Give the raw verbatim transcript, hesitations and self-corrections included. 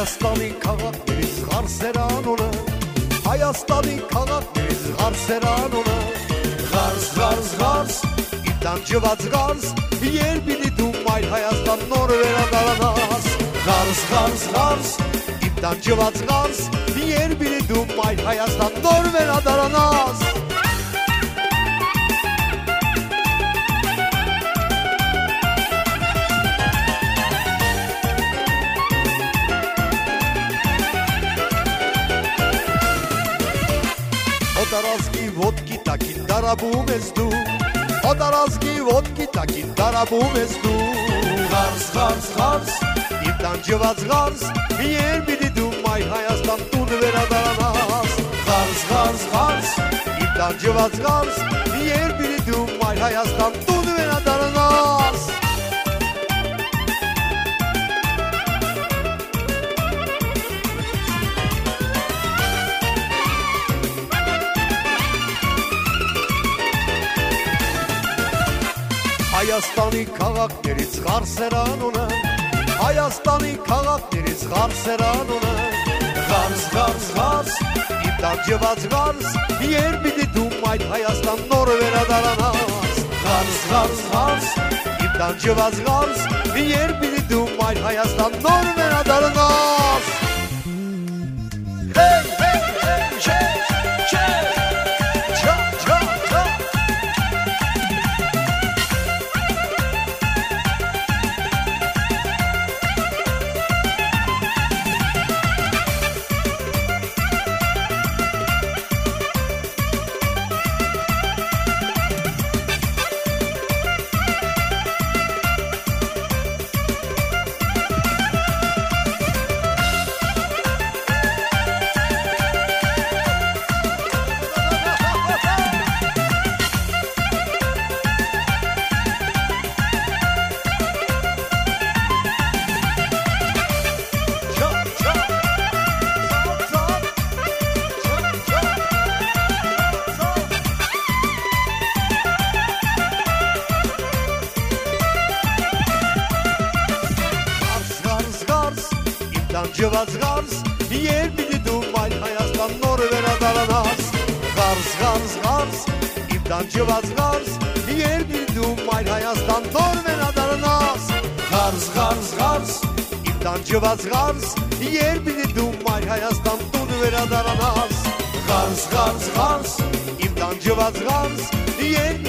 Հայաստանի քաղաքներից Ղարսերանունը, Հայաստանի քաղաքներից Ղարսերանունը, Ղարս, Ղարս, Ղարս, իմ տանջված Ղարս, երբ իդի դու մայր Հայաստան նոր վերադարանաս, Ղարս, Ղարս, Ղարս, իմ տանջված Ղարս, երբ իդի դու մայր Հայաստան նոր վերադարանաս։ Օտարազգի ոտքի տակին դարաբում ես դու, Օտարազգի ոտքի տակին դարաբում ես դու, Ղարս, Ղարս, Ղարս, իմ տանջված Ղարս, երբ իդի դու մայր Հայաստան տուն վերադարանաս, Ղարս, Ղարս, Ղարս, իմ տանջված Ղարս, երբ իդի դու մայր Հայաստան տուն վերադարանաս։ Հայաստանի քաղաքներից Ղարսերանունը, Հայաստանի քաղաքներից Ղարսերանունը, Ղարս, Ղարս, Ղարս, իմ տանջված Ղարս, երբ իդի դու մայր Հայաստան նոր վերադարանաս, Ղարս, Ղարս, Ղարս, իմ տանջված Ղարս, երբ իդի դու մայր Հայաստան նոր վերադարանաս։ Hey, hey, hey, չէ, չէ, չա, չա, չա։ Տանջված Ղարս, երբ իդի դու մայր Հայաստան նոր վերադարանաս, Ղարս, Ղարս, Ղարս, իմ տանջված Ղարս, երբ իդի դու մայր Հայաստան նոր վերադարանաս, Ղարս, Ղարս, Ղարս, իմ տանջված Ղարս, երբ իդի դու մայր Հայաստան տուն վերադարանաս, Ղարս, Ղարս, Ղարս, իմ տանջված Ղարս, երբ